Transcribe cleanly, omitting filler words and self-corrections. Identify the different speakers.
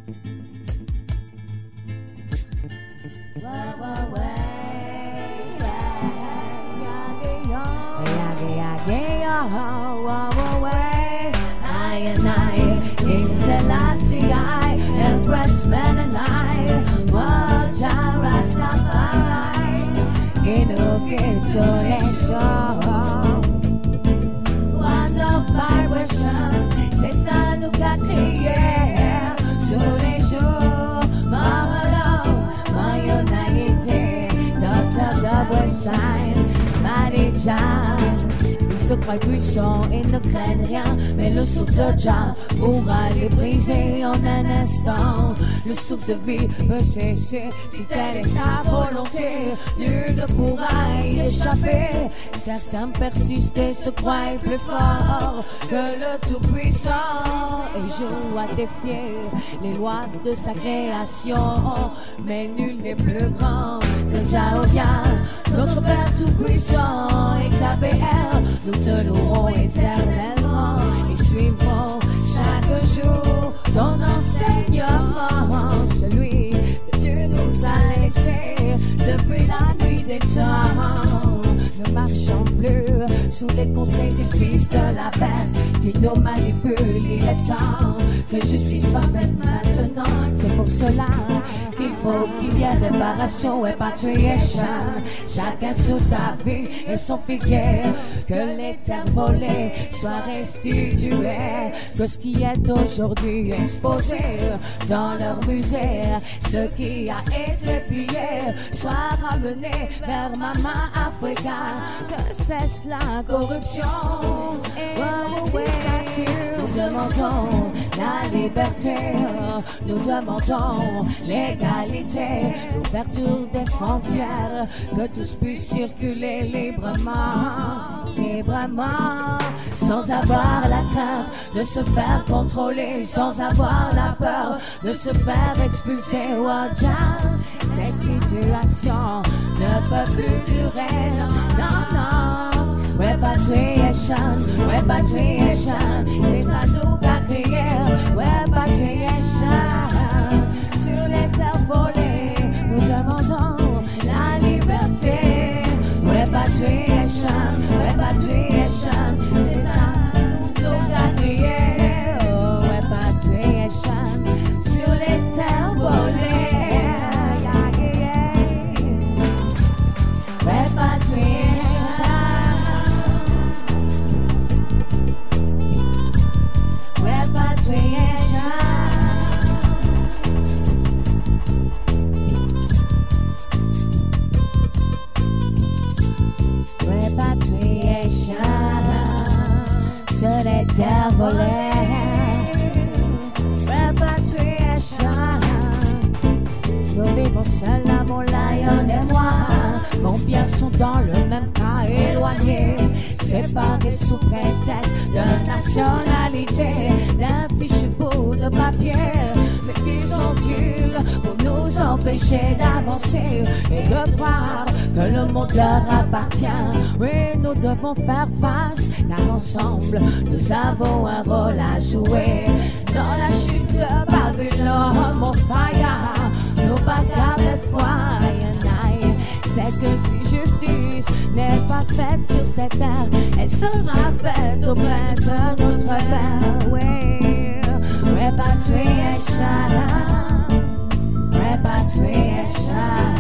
Speaker 1: King Selassie, Empress Menonai, Jah Rastafari, inauguration, one of vibration, c'est ça nous qu'a crié tous les jours, my love, my unity, Dr. Double Stein, Marie Jah. Se croient puissants et ne craignent rien, mais le souffle de Jah pourra les briser en un instant. Le souffle de vie peut cesser si telle est sa volonté. Nul ne pourra y échapper. Certains persistent et se croient plus forts que le Tout-Puissant et jouent à défier les lois de sa création. Mais nul n'est plus grand que Jah, notre Père Tout-Puissant, XAPR. Nous te louerons éternellement et suivrons chaque jour ton enseignement, celui que tu nous as laissé depuis la nuit des temps. Ne marchons plus sous les conseils des fils de la bête qui nous manipulent. Il est temps que justice soit faite maintenant. C'est pour cela qu'il faut qu'il y ait réparation et patriation. Chacun sous sa vie et son figuier. Que les terres volées soient restituées. Que ce qui est aujourd'hui exposé dans leur musée, ce qui a été pillé soit ramené vers Maman Africa. Que cesse la corruption. Nous demandons la liberté, nous demandons l'égalité, l'ouverture des frontières, que tous puissent circuler librement, sans avoir la crainte de se faire contrôler, sans avoir la peur de se faire expulser. Oh Jah, cette situation ne peut plus durer, non. Repatriation, c'est ça nous qu'a crié. Repatriation, sur les terres volées, nous demandons la liberté. Repatriation, c'est ça nous qu'a crié. Oh, repatriation, sur les terres volées. Repatriation. Sur les terres volées, repatriation. Nous vivons seuls là, mon lion et moi. Combien sont dans le même cas éloignés, séparés sous prétexte de nationalité, d'un fichu bout de papier. Mais qui sont-ils pour nous empêcher d'avancer et de croire que le monde leur appartient? Oui, nous devons faire face, car ensemble nous avons un rôle à jouer. Dans la chute de Babylone, mon fire, nos bagarres de foi, c'est que si justice n'est pas faite sur cette terre, elle sera faite auprès de notre Père. Oui, repatriation, repatriation.